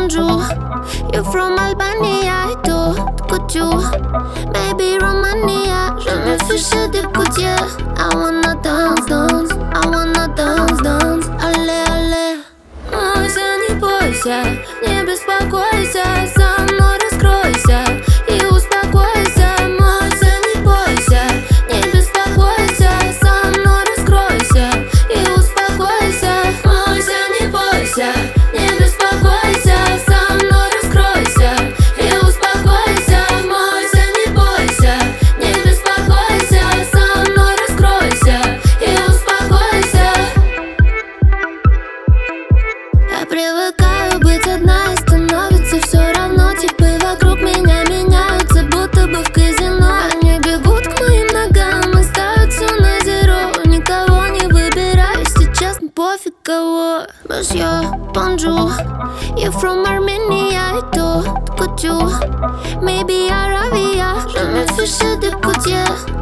bonjour. You're from Albania et tout, couture. Maybe Romania, je me fiche des coudiers. I wanna dance, dance, I wanna dance, dance. Allez, allez. Бойся, не бойся, не беспокойся, со мной раскройся и успокойся. Бойся, не бойся, не беспокойся, со мной раскройся и успокойся. Бойся, не бойся, не беспокойся, со мной раскройся и успокойся. Бойся, не бойся, не беспокойся, со мной раскройся и успокойся. Я привыкаю быть одна и становится все равно. Типы вокруг меня меняются, будто бы в казино. Они бегут к моим ногам и ставят все на зеро. Никого не выбираю сейчас, пофиг кого. Monsieur, bonjour. You're from Armenia et tout, couture. Maybe Arabia, je me fiche des coudiers.